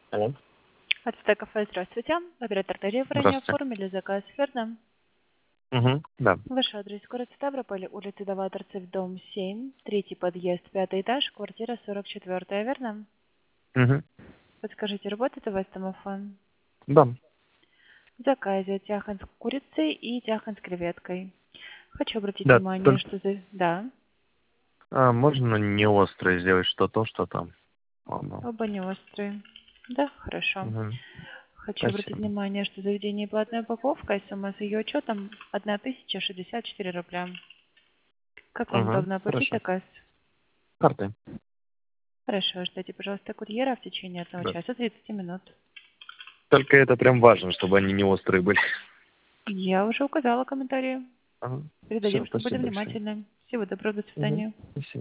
Алло. Ацтек кафе, здравствуйте. Оператор Дарья, вы ранее Здравствуйте. оформили заказ, верно? Угу, да. Ваш адрес: город Ставрополь, улица Новаторцев, дом 7, третий подъезд, пятый этаж, квартира 44, верно? Угу. Подскажите, работает у вас домофон? Да. В заказе тяхан с курицей и тяхан с креветкой. Хочу обратить Да, внимание, только что за... Да, можно не острое сделать, что то, что там. Ладно. оба не острые. Да, хорошо. Угу. Хочу обратить Спасибо. внимание, что заведение платная упаковка, и сумма с ее учетом 1064 рубля. Как вам Угу. удобно оплатить Хорошо. заказ? Карты. Хорошо, ждите, пожалуйста, курьера в течение одного Да. часа 30 минут. Только это прям важно, чтобы они не острые были. Я уже указала комментарии. Ага. Все, Передадим, что будем спасибо большое. внимательны. Всего доброго, до Угу. свидания. Спасибо.